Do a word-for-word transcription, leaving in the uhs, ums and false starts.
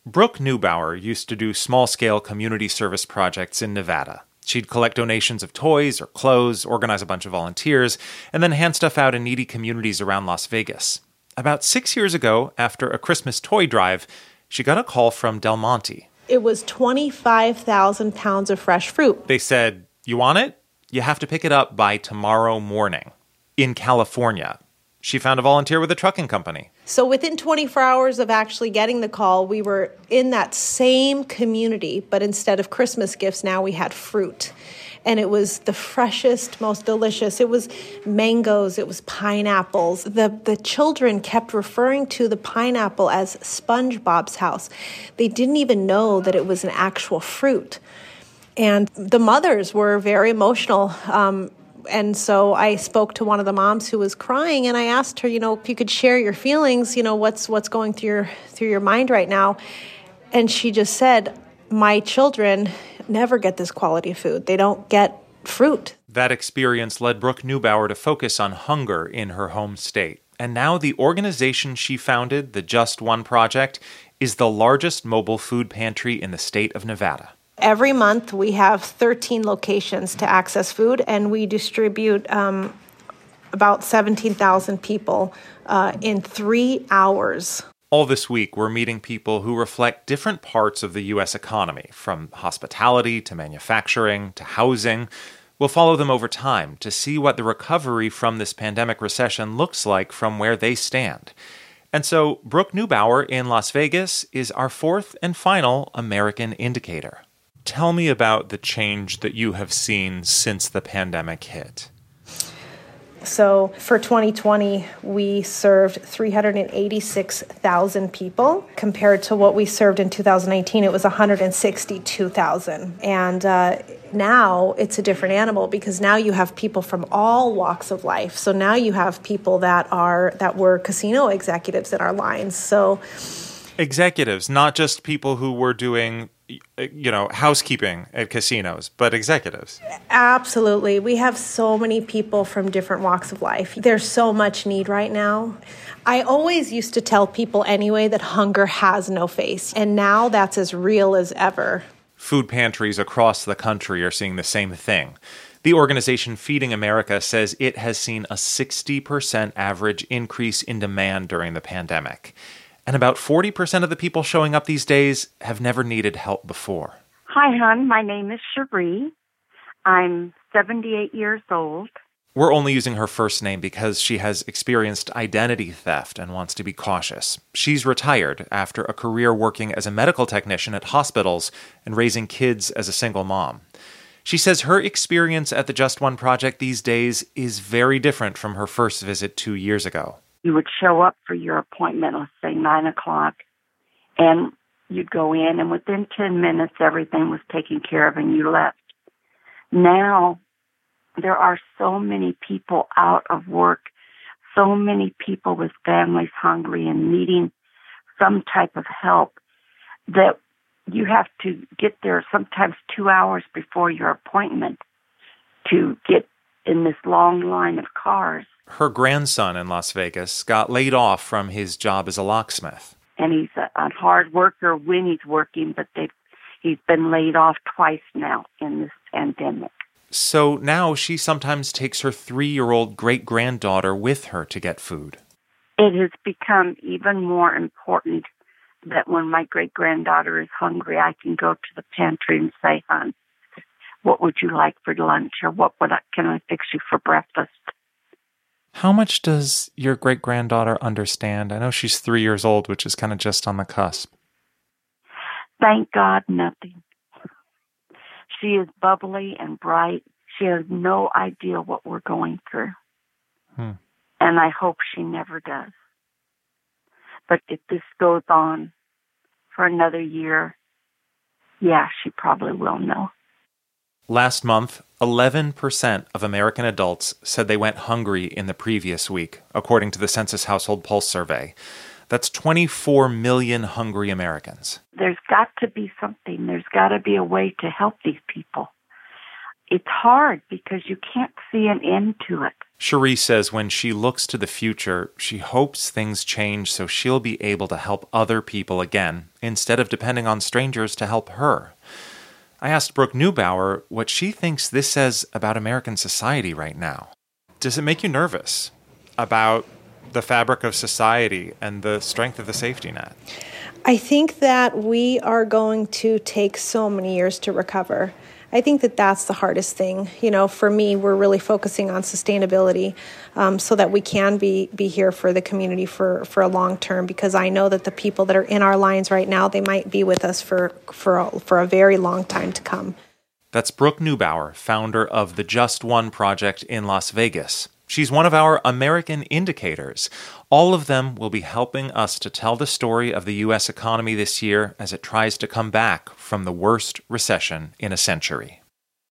Brooke Neubauer used to do small-scale community service projects in Nevada. She'd collect donations of toys or clothes, organize a bunch of volunteers, and then hand stuff out in needy communities around Las Vegas. About six years ago, after a Christmas toy drive, she got a call from Del Monte. It was twenty-five thousand pounds of fresh fruit. They said, "You want it? You have to pick it up by tomorrow morning." In California. She found a volunteer with a trucking company. So within twenty-four hours of actually getting the call, we were in that same community, but instead of Christmas gifts, now we had fruit. And it was the freshest, most delicious. It was mangoes, it was pineapples. The, the children kept referring to the pineapple as SpongeBob's house. They didn't even know that it was an actual fruit. And the mothers were very emotional. Um, And so I spoke to one of the moms who was crying, and I asked her, you know, if you could share your feelings, you know, what's what's going through your through your mind right now. And she just said, my children never get this quality of food. They don't get fruit. That experience led Brooke Neubauer to focus on hunger in her home state. And now the organization she founded, the Just One Project, is the largest mobile food pantry in the state of Nevada. Every month, we have thirteen locations to access food, and we distribute um, about seventeen thousand people uh, in three hours. All this week, we're meeting people who reflect different parts of the U S economy, from hospitality to manufacturing to housing. We'll follow them over time to see what the recovery from this pandemic recession looks like from where they stand. And so, Brooke Neubauer in Las Vegas is our fourth and final American Indicator. Tell me about the change that you have seen since the pandemic hit. So for twenty twenty, we served three hundred eighty-six thousand people. Compared to what we served in two thousand nineteen, it was one hundred sixty-two thousand. And uh, now it's a different animal because now you have people from all walks of life. So now you have people that are that were casino executives in our lines. So executives, not just people who were doing, you know, housekeeping at casinos, but executives. Absolutely. We have so many people from different walks of life. There's so much need right now. I always used to tell people anyway that hunger has no face, and now that's as real as ever. Food pantries across the country are seeing the same thing. The organization Feeding America says it has seen a sixty percent average increase in demand during the pandemic. And about forty percent of the people showing up these days have never needed help before. Hi, hon. My name is Cherie. I'm seventy-eight years old. We're only using her first name because she has experienced identity theft and wants to be cautious. She's retired after a career working as a medical technician at hospitals and raising kids as a single mom. She says her experience at the Just One Project these days is very different from her first visit two years ago. You would show up for your appointment, let's say nine o'clock, and you'd go in, and within ten minutes, everything was taken care of, and you left. Now, there are so many people out of work, so many people with families hungry and needing some type of help that you have to get there sometimes two hours before your appointment to get in this long line of cars. Her grandson in Las Vegas got laid off from his job as a locksmith. And he's a, a hard worker when he's working, but they've, he's been laid off twice now in this pandemic. So now she sometimes takes her three-year-old great-granddaughter with her to get food. It has become even more important that when my great-granddaughter is hungry, I can go to the pantry and say, hon, what would you like for lunch? Or what would I, can I fix you for breakfast? How much does your great-granddaughter understand? I know she's three years old, which is kind of just on the cusp. Thank God, nothing. She is bubbly and bright. She has no idea what we're going through. Hmm. And I hope she never does. But if this goes on for another year, yeah, she probably will know. Last month, eleven percent of American adults said they went hungry in the previous week, according to the Census Household Pulse survey. That's twenty-four million hungry Americans. There's got to be something. There's got to be a way to help these people. it's hard because you can't see an end to it. Cherie says when she looks to the future, she hopes things change so she'll be able to help other people again, instead of depending on strangers to help her. I asked Brooke Neubauer what she thinks this says about American society right now. Does it make you nervous about the fabric of society and the strength of the safety net? I think that we are going to take so many years to recover. I think that that's the hardest thing. You know, for me, we're really focusing on sustainability um, so that we can be be here for the community for, for a long term, because I know that the people that are in our lines right now, they might be with us for, for, a, for a very long time to come. That's Brooke Neubauer, founder of the Just One Project in Las Vegas. She's one of our American indicators. All of them will be helping us to tell the story of the U S economy this year as it tries to come back from the worst recession in a century.